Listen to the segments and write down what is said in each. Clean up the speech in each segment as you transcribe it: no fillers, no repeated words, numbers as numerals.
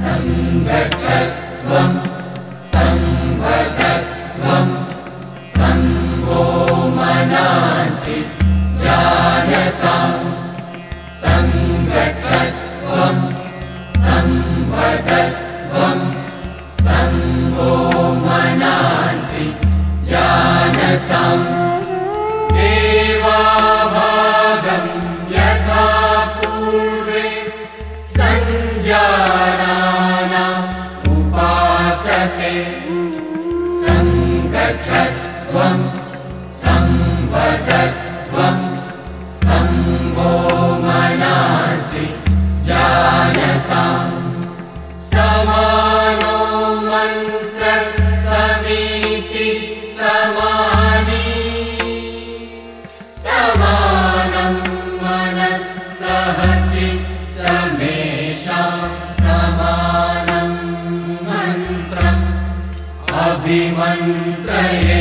सङ्गच्छध्वं संवदध्वं संगो मनांसि जानतां सङ्गच्छध्वं संवदध्वं संगो मनांसि जानतां देवाभागं यथा पूर्वे संजानानाम् उपासते सङ्गच्छध्वं संवदध्वं संगो मनांसि जानतां समानो मन्त्रः समीतिः समानी समानं मनः सह चित्तमेषां समानं मन्त्रम् अभिमन्त्रये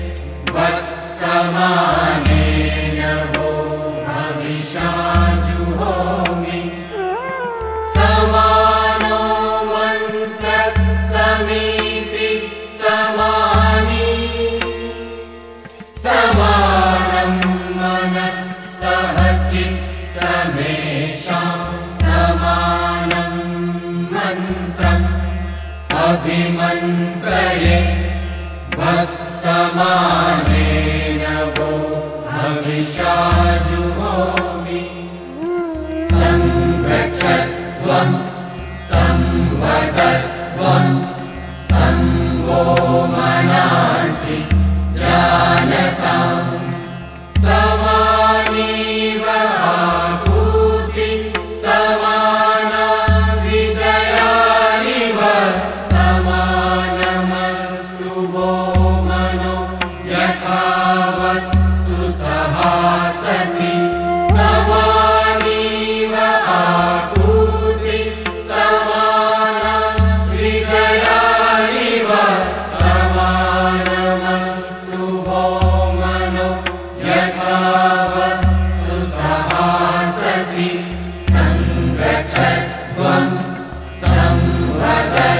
वत्समानेन वो हविषा जुहोमि समानो मन्त्रः समीतिः समानी समानं मनः सह चित्तमेषां समानं मन्त्रम् अभिमन्त्रये वत्समानेन वो हविषा जुहोमि सङ्गच्छध्वं संवदध्वं संगो मनांसि जानतां समानीव आहुतिः समाना विदयानिव समानमस्तु वो मनो यथा वत्सु सहासति समानीव आहुतिः समाना विदयानिव समानमस्तु वो मनो यथा वत्सु सहासति सङ्गच्छध्वं संवद